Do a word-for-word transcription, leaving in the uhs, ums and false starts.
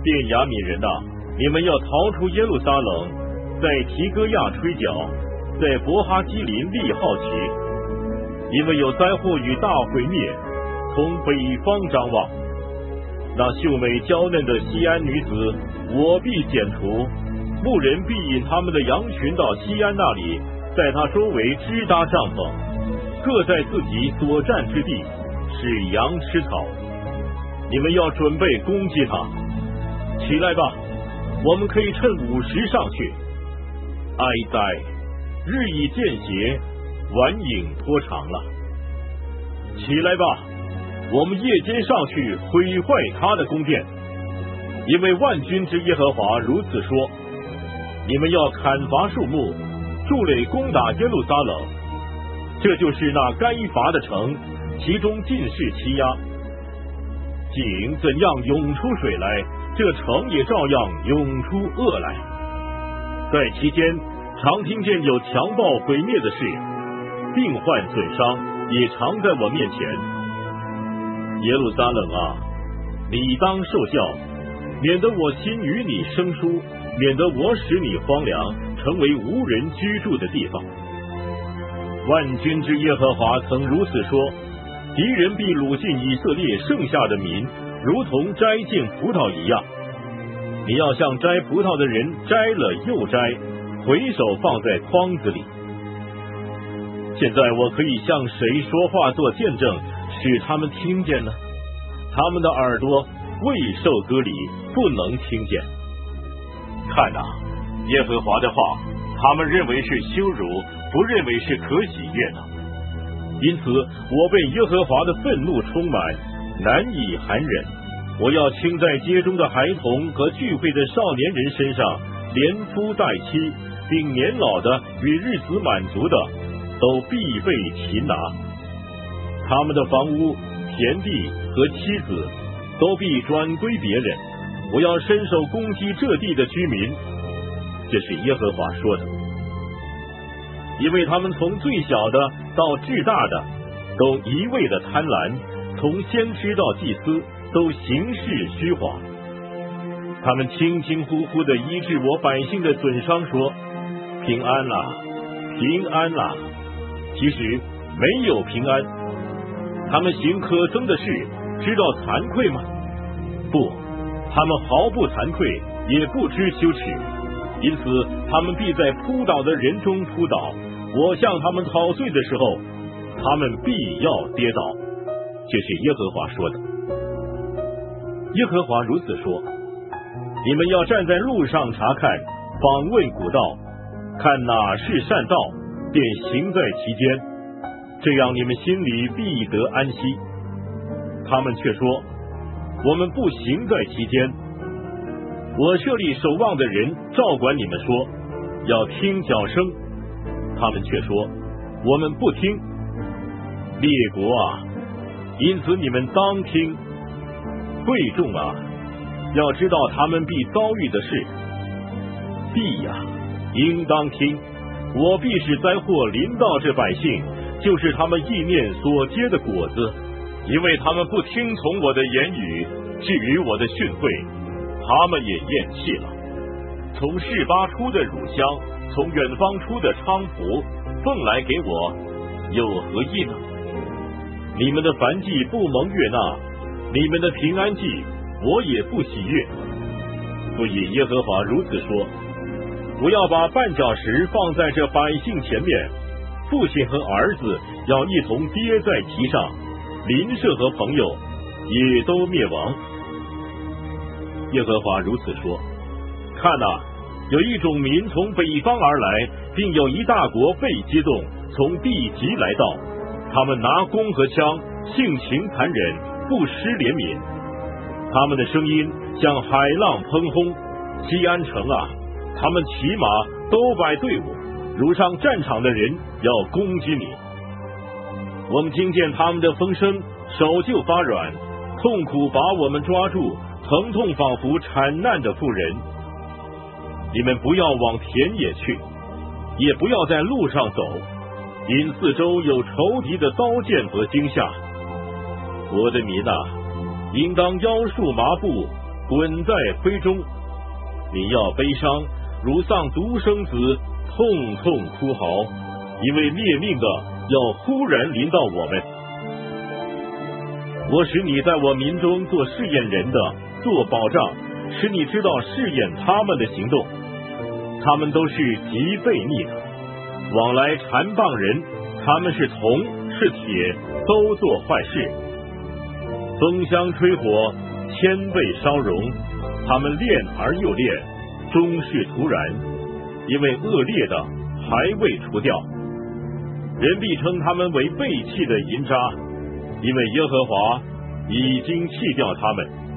便雅悯人呐、啊，你们要逃出耶路撒冷，在提戈亚吹角，在伯哈基林立号旗，因为有灾祸与大毁灭从北方张望。那秀美娇嫩的西安女子，我必剪除，牧人必引他们的羊群到西安那里，在他周围支搭帐篷，各在自己所占之地，使羊吃草。你们要准备攻击他，起来吧，我们可以趁午时上去。哀哉，日已渐斜，晚影拖长了。起来吧，我们夜间上去毁坏他的宫殿，因为万军之耶和华如此说：你们要砍伐树木，筑垒攻打耶路撒冷，这就是那该伐的城，其中尽是欺压。井怎样涌出水来，这城也照样涌出恶来。在其间，常听见有强暴毁灭的事，病患损伤也常在我面前。耶路撒冷啊，你当受教，免得我心与你生疏，免得我使你荒凉，成为无人居住的地方。万军之耶和华曾如此说：敌人必掳尽以色列剩下的民，如同摘尽葡萄一样。你要像摘葡萄的人摘了又摘，回手放在筐子里。现在我可以向谁说话做见证，使他们听见呢？他们的耳朵未受割礼，不能听见。看啊，耶和华的话，他们认为是羞辱，不认为是可喜悦的。因此，我被耶和华的愤怒充满，难以含忍。我要倾在街中的孩童和聚会的少年人身上，连夫带妻，并年老的与日子满足的，都必被擒拿。他们的房屋、田地和妻子，都必转归别人。我要伸手攻击这地的居民。这是耶和华说的。因为他们从最小的到至大的，都一味的贪婪，从先知到祭司，都行事虚谎。他们轻轻呼呼的医治我百姓的损伤，说：平安啦，平安啦。其实没有平安。他们行可憎的事，知道惭愧吗？不，他们毫不惭愧，也不知羞耻。因此他们必在扑倒的人中扑倒，我向他们讨罪的时候，他们必要跌倒。这是耶和华说的。耶和华如此说：你们要站在路上查看，访问古道，看哪是善道，便行在其间，这样你们心里必得安息。他们却说：我们不行在其间。我设立守望的人照管你们说，要听脚声。他们却说：我们不听。列国啊，因此你们当听；会众啊，要知道他们必遭遇的事。地呀，应当听，我必使灾祸临到这百姓，就是他们意念所结的果子，因为他们不听从我的言语，至于我的训诲，他们也厌弃了。从示巴出的乳香，从远方出的菖蒲，奉来给我，有何益呢？你们的燔祭不蒙悦纳，你们的平安祭我也不喜悦。所以耶和华如此说：我要把绊脚石放在这百姓前面，父亲和儿子要一同跌在其上，邻舍和朋友也都灭亡。耶和华如此说：看啊，有一种民从北方而来，并有一大国被激动，从地极来到。他们拿弓和枪，性情残忍，不失怜悯。他们的声音像海浪喷轰。西安城啊，他们骑马都摆队伍，如上战场的人要攻击你。我们听见他们的风声，手就发软，痛苦把我们抓住，疼痛仿佛产难的妇人。你们不要往田野去，也不要在路上走，因四周有仇敌的刀剑和惊吓。我的民啊，应当腰束麻布， 滚在灰中。你要悲伤，如丧独生子，痛痛哭嚎，因为灭命的要忽然临到我们。我使你在我民中做试验人的，做保障，使你知道试验他们的行动。他们都是极悖逆的，往来缠谤人，他们是铜是铁，都做坏事。风箱吹火，千倍烧融，他们炼而又炼，终是徒然，因为恶劣的还未除掉。人必称他们为背弃的银渣，因为耶和华已经弃掉他们。